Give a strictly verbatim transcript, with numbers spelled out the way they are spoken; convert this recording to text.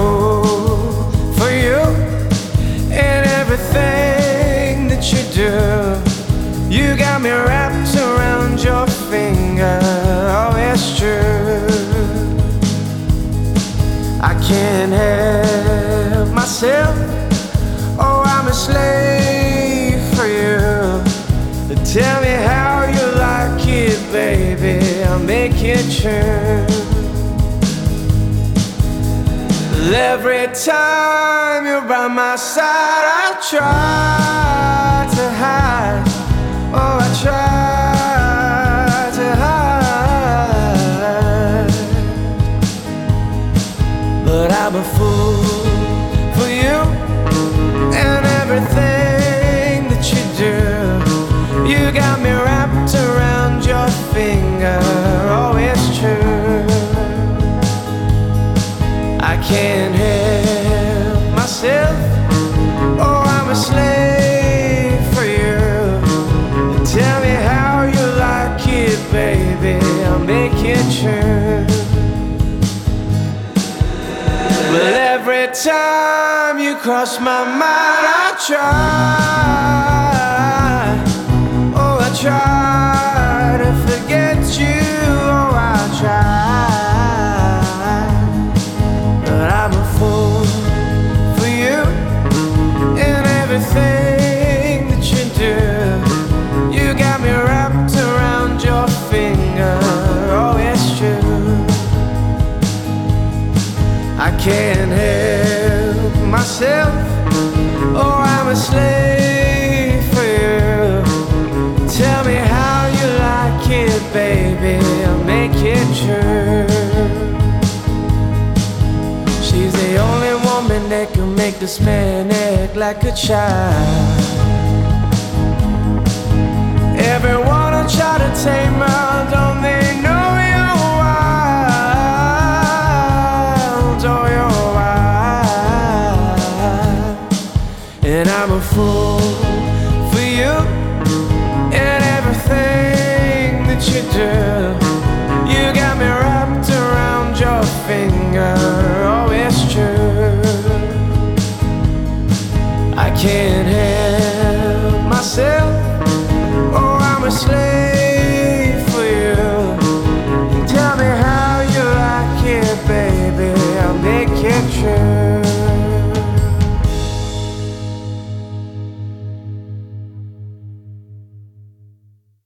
fool for you and everything that you do. You got me wrapped around your finger, oh it's true. I can't help myself, oh I'm a slave for you. Tell me how you like it, baby, I'll make it true. Every time you're by my side, I try to hide, oh I try to hide, but I'm a fool for you and everything that you do. You got me wrapped around your finger, oh it's true. I can't help myself, oh I'm a slave for you. Tell me how you like it, baby, I'll make it true. Well, every time you cross my mind, I try, oh I try to forget you, oh I try. I'm a fool for you and everything that you do. You got me wrapped around your finger, oh it's true. I can't help myself, oh I'm a slave for you. Tell me how you like it, baby, I'll make it true. She's the only woman that can make this man act like a child. Everyone will try to tame her, don't they know you're wild, oh you're wild. And I'm a fool for you and everything that you do. You got me wrapped around your finger,